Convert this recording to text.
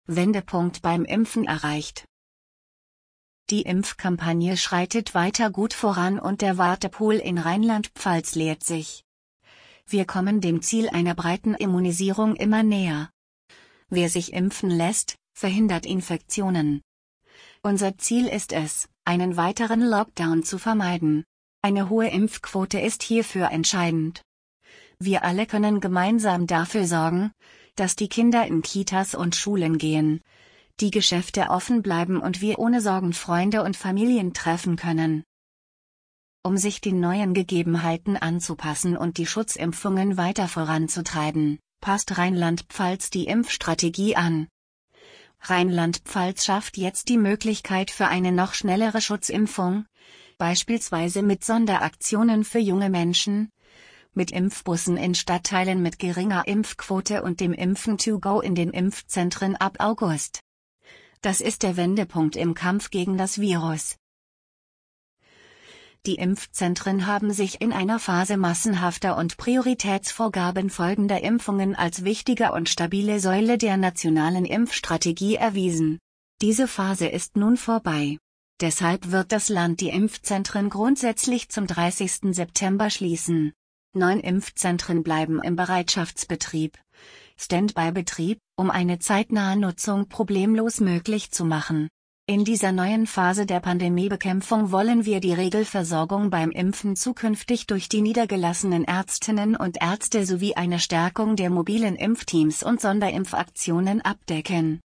Wendepunkt beim Impfen erreicht. Die Impfkampagne schreitet weiter gut voran und der Wartepool in Rheinland-Pfalz leert sich. Wir kommen dem Ziel einer breiten Immunisierung immer näher. Wer sich impfen lässt, verhindert Infektionen. Unser Ziel ist es, einen weiteren Lockdown zu vermeiden. Eine hohe Impfquote ist hierfür entscheidend. Wir alle können gemeinsam dafür sorgen, dass die Kinder in Kitas und Schulen gehen, die Geschäfte offen bleiben und wir ohne Sorgen Freunde und Familien treffen können. Um sich den neuen Gegebenheiten anzupassen und die Schutzimpfungen weiter voranzutreiben, passt Rheinland-Pfalz die Impfstrategie an. Rheinland-Pfalz schafft jetzt die Möglichkeit für eine noch schnellere Schutzimpfung, beispielsweise mit Sonderaktionen für junge Menschen, mit Impfbussen in Stadtteilen mit geringer Impfquote und dem Impfen to go in den Impfzentren ab August. Das ist der Wendepunkt im Kampf gegen das Virus. Die Impfzentren haben sich in einer Phase massenhafter und Prioritätsvorgaben folgender Impfungen als wichtige und stabile Säule der nationalen Impfstrategie erwiesen. Diese Phase ist nun vorbei. Deshalb wird das Land die Impfzentren grundsätzlich zum 30. September schließen. 9 Impfzentren bleiben im Bereitschaftsbetrieb, Standby-Betrieb, um eine zeitnahe Nutzung problemlos möglich zu machen. In dieser neuen Phase der Pandemiebekämpfung wollen wir die Regelversorgung beim Impfen zukünftig durch die niedergelassenen Ärztinnen und Ärzte sowie eine Stärkung der mobilen Impfteams und Sonderimpfaktionen abdecken.